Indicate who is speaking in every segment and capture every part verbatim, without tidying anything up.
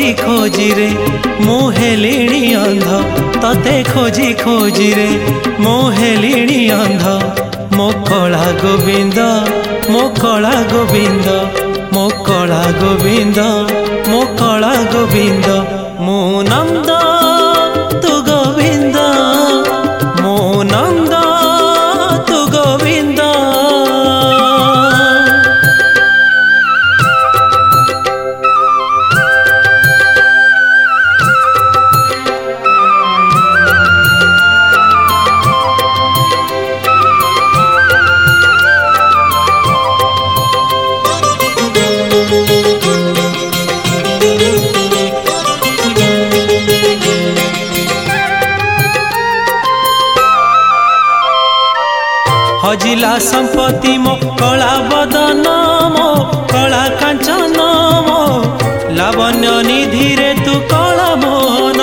Speaker 1: खोजी खोजी रे मु हेलिणी अंध तते खोजी खोजी रे मु हेलिणी अंध मो कला गोविंद मो कला गोविंद मो कला गोविंद मो कला गोविंद मो नंद तू गोविंद मो नंद तू गोविंद। हजिला संपत्ति मो कला बदन मो कला कांचन मो लावण्य निधि रे तू कला मोहन।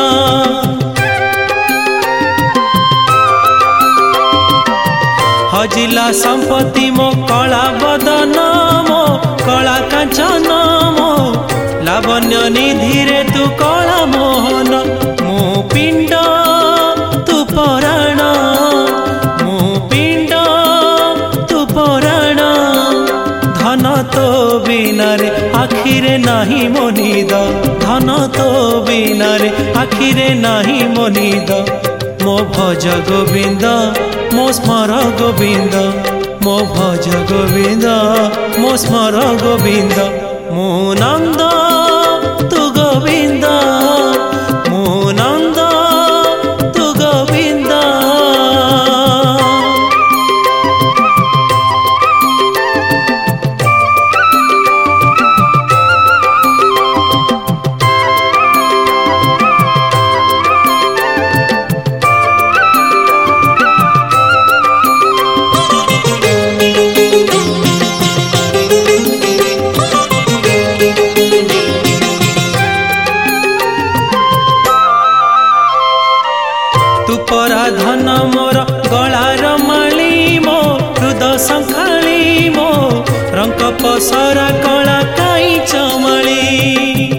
Speaker 1: हजिला संपत्ति मो कला बदन मो कला कांचन मो लावण्य निधि रे तू कला मोहन। मो पिंड तू पराण धन तो बिना रे आखिरे नाही मोनिद धन तो बिना रे आखिरे नाही मोनिद मो भज गोविंद मो स्मर गोविंद मो भज गोविंद मो स्मर गोविंद मो नंद तू गोविंद मो नंद तू गोविंद। तू परा धन मोर गलार माली मो हृद संखाली मो रंक पसरा कला काई चमली।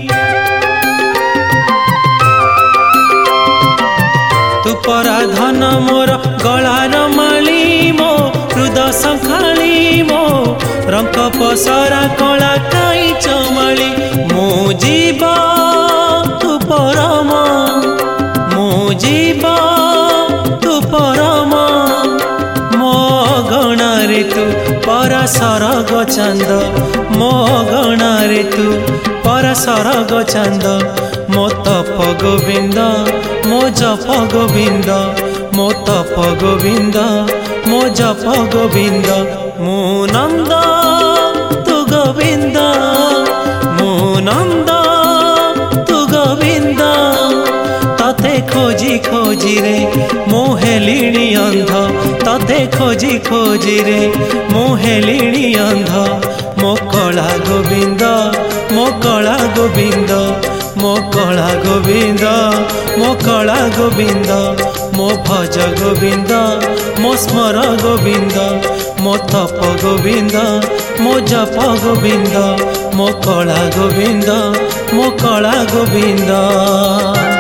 Speaker 1: तू परा धन मोर गलार माली मो हृद संखाली मो रंक पसरा कला काई चमली। मो जीव तू परम मो जीव तू परम मो गण रे तू पर सरग चंद मो गण रे तू पर सरग चंद मो तप गोविंद मो जप गोविंद मो तप गोविंद मो जप गोविंद मो नंद तू गोविंद मो नंद तू गोविंद। तते खोजी खोजी रे मो हेलिणी अंध तते खोजी खोजी रे मो हेलिणी अंध मो कला गोविंद मो कला गोविंद मो कला गोविंद मो कला गोविंद मो भज गोविंद मो स्मर गोविंद मो तप गोविंद मो जप गोविंद मो कला गोविंद मो कला गोविंद।